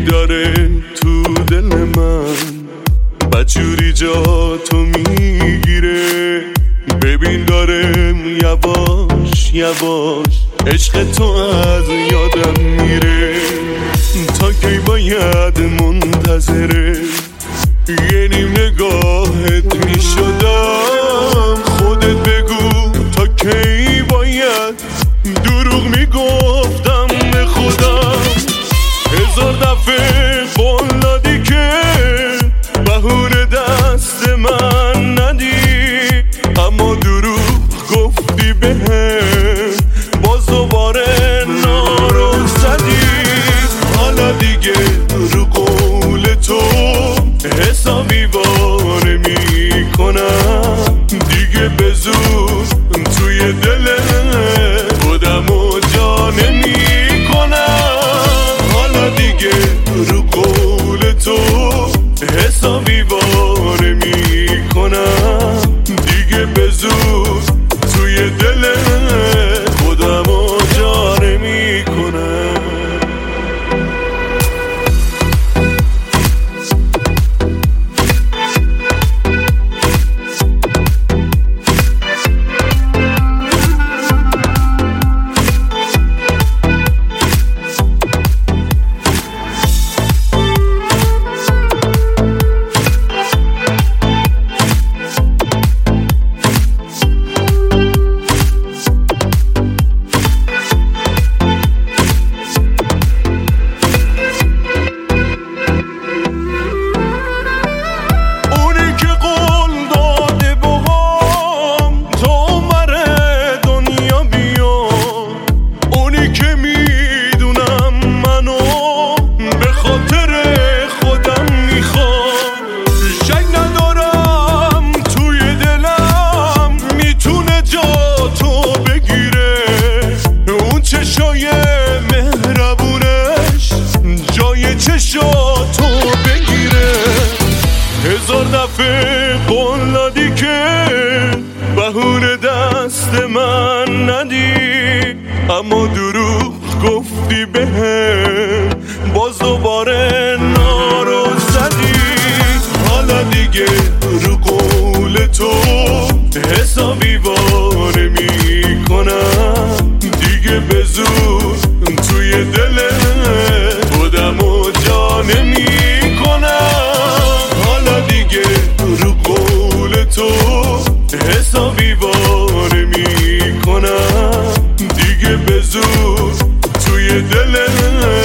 داره تو دل من بدجوری جا تو میگیره. ببین دارم یواش یواش عشق تو از یادم میره. تا کی باید منتظره یه نیم نگاهت میشدم؟ خودت بگو تا کی باید دروغ میگفتم به خودم. هزار دفعه قول دادی که بهونه دست من ندی، اما دروغ گفتی بهم باز دوباره نارو زدی. حالا دیگه رو قول تو حسابی واره میکنم، دیگه به زور توی دل خودمو جا نمیکنم. حالا دیگه رو قول تو حسابی واره میکنم، دیگه به زور توی دل خودمو جا نمیکنم. چشاتو بگیره. هزار دفعه قول دادی که بهونه دست من ندی، اما دروغ گفتی بهم باز دوباره نارو زدی. حالا دیگه رو قول تو حسابی واره میکنم، دیگه به زور توی دل خودمو جا نمیکنم. حالا دیگه رو قول تو حسابی واره میکنم، دیگه به زور توی دل